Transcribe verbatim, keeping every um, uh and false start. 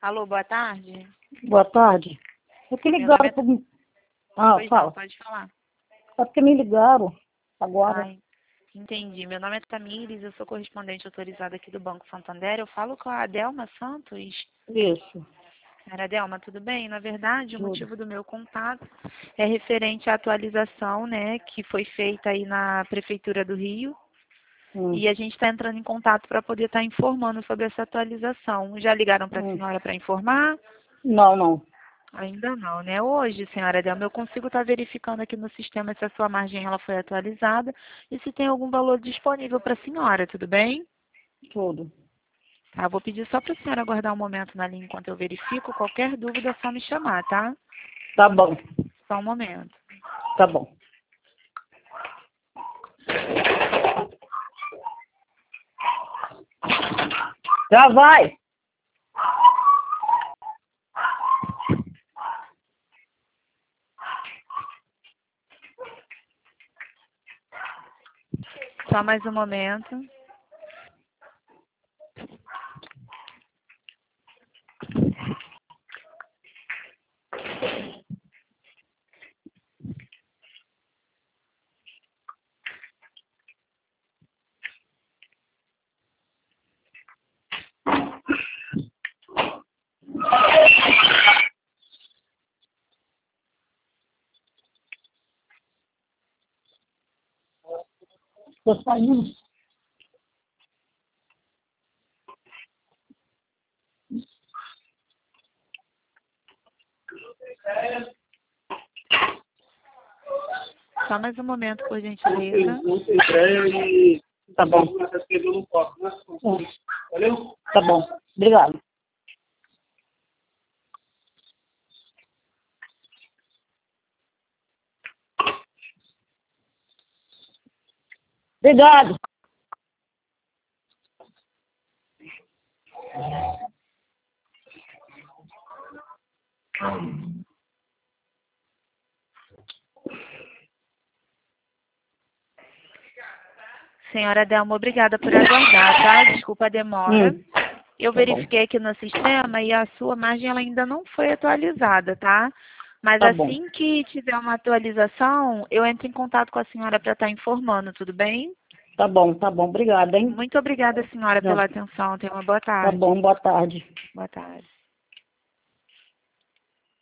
Alô, boa tarde. Boa tarde. É que Meu ligaram nome é... para mim. Ah, Pois não, fala. pode falar. É porque me ligaram agora. Ai, entendi. Meu nome é Tamires, eu sou correspondente autorizada aqui do Banco Santander. Eu falo com a Adelma Santos. Isso, Senhora Adelma, tudo bem? Na verdade, o tudo. motivo do meu contato é referente à atualização, né, que foi feita aí na Prefeitura do Rio. Hum, E a gente está entrando em contato para poder estar informando sobre essa atualização. Já ligaram para a hum. senhora para informar? Não, não. Ainda não, né? Hoje, senhora Adelma, eu consigo estar verificando aqui no sistema se a sua margem ela foi atualizada e se tem algum valor disponível para a senhora, tudo bem? Tudo. Tá, vou pedir só para a senhora aguardar um momento na linha enquanto eu verifico. Qualquer dúvida é só me chamar, tá? Tá bom, Só um momento. tá bom. Já vai! Só mais um momento. Tô saindo. Só mais um momento, por gentileza. Tá bom. Hum, Valeu? Tá bom. Obrigado. Obrigado. Senhora Adelma, obrigada por aguardar, tá? Desculpa a demora. Hum, Eu tá bom. verifiquei aqui no sistema e a sua margem ela ainda não foi atualizada, tá? Mas Tá bom. assim que tiver uma atualização, eu entro em contato com a senhora para estar informando, tudo bem? Tá bom, tá bom. Obrigada, hein? Muito obrigada, senhora, Não, pela atenção. Tenha uma boa tá tarde. bom, boa tarde. Boa tarde.